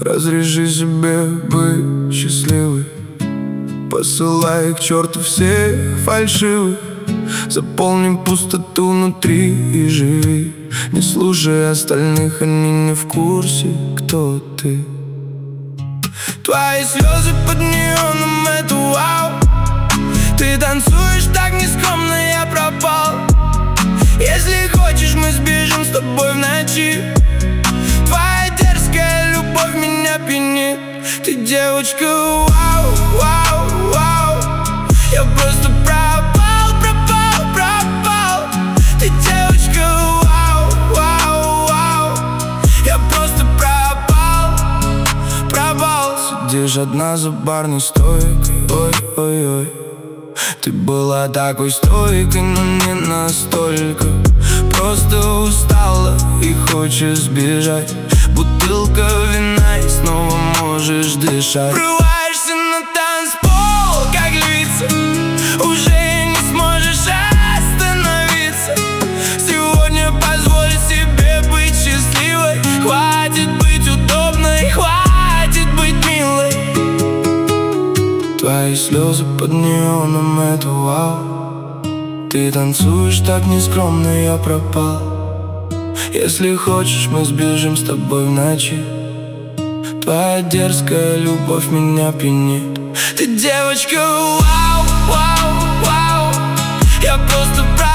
Разреши себе быть счастливой, посылай к черту всех фальшивых. Заполни пустоту внутри и живи. Не слушай остальных, они не в курсе, кто ты. Твои слезы под неоном — это вау. Ты танцуешь так нескромно, я пропал. Если хочешь, мы сбежим с тобой в ночи. Твоя дерзкая любовь меня пьянит. Ты девочка, вау, вау, вау. Я просто пропал, пропал, пропал. Ты девочка, вау, вау, вау. Я просто пропал, пропал. Сидишь одна за барной стойкой, ой-ой-ой. Ты была такой стойкой, но не настолько. Просто устала и хочешь сбежать. Бутылка вина и снова можешь дышать. Врываешься на танцпол, как львица. Уже не сможешь остановиться. Сегодня позволь себе быть счастливой. Хватит быть удобной, хватит быть милой. Твои слезы под неоном — это вау. Ты танцуешь так нескромно, я пропал. Если хочешь, мы сбежим с тобой в ночи. Твоя дерзкая любовь меня пьянит. Ты девочка, вау, вау, вау. Я просто